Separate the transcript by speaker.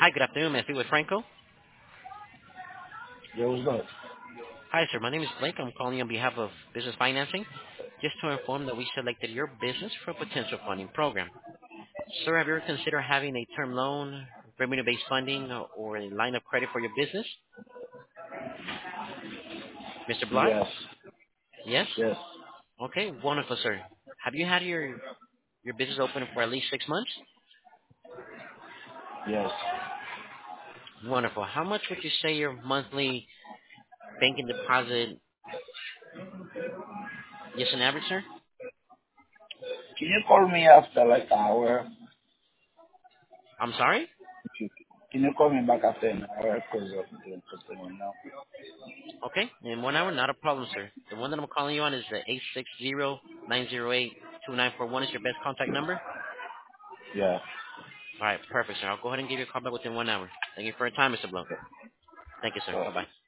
Speaker 1: Hi, good afternoon. May I speak with Franco?
Speaker 2: Yeah, what's up?
Speaker 1: Hi, sir. My name is Blake. I'm calling on behalf of Business Financing, just to inform that we selected your business for a potential funding program. Sir, have you ever considered having a term loan, revenue-based funding, or a line of credit for your business? Mr. Bly?
Speaker 2: Yes.
Speaker 1: Yes?
Speaker 2: Yes.
Speaker 1: Okay, wonderful, sir. Have you had your business open for at least 6 months?
Speaker 2: Yes.
Speaker 1: Wonderful. How much would you say your monthly banking deposit is an average, sir?
Speaker 2: Can you call me after like an hour?
Speaker 1: I'm sorry?
Speaker 2: Can you call me back after an hour? Because I'm doing something right now.
Speaker 1: Okay, in 1 hour, not a problem, sir. The one that I'm calling you on is the 860-908-2941 is your best contact number?
Speaker 2: Yeah.
Speaker 1: All right, perfect, sir. I'll go ahead and give you a call back within 1 hour. Thank you for your time, Mr. Blow. Thank you, sir.
Speaker 2: So.
Speaker 1: Bye-bye.